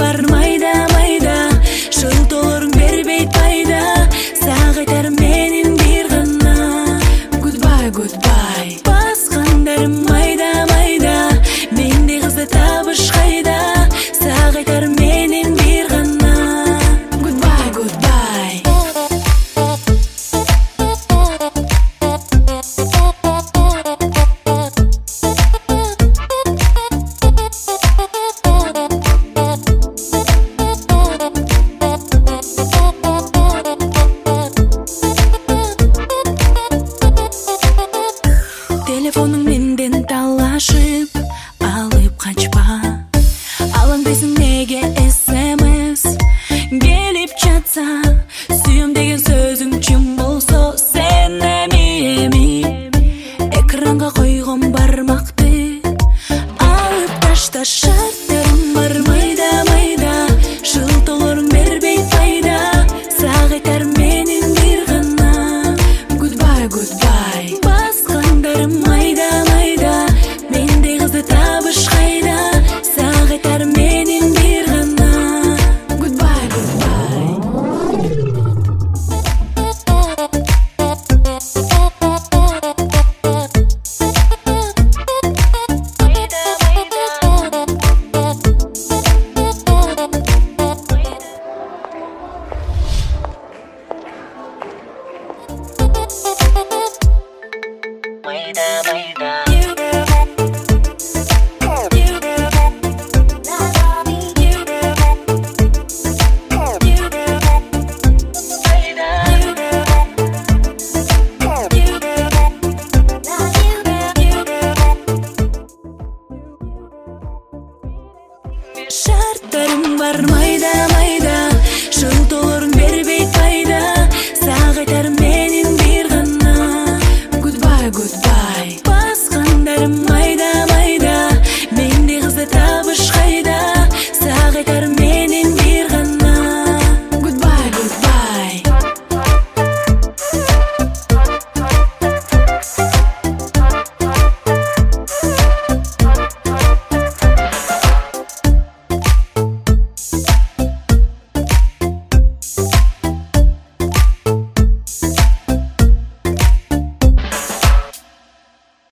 бар майда майда, жылтоолоруң бербейт пайда, сага айтар менин бир гана goodbye goodbye. Баскандарым майда майда, мендей кызды табыш кайда, сага айтар менин бир гана goodbye goodbye. Телефонуң менден талашып, алып качпа. Алаңдайсың неге SMS келип жатса, сүйөм деген сөзүң чын болсо, сен эми экранга койгон бармакты алып ташта. Шарттарым бар майда майда, жылтоолоруң бербейт пайда, сага айтар менин бир гана goodbye goodbye. Баскандарым майда майда, мендей кызды табыш кайда, сага айтар менин бир гана goodbye goodbye. Майда майда. Шарттарым бар майда майда.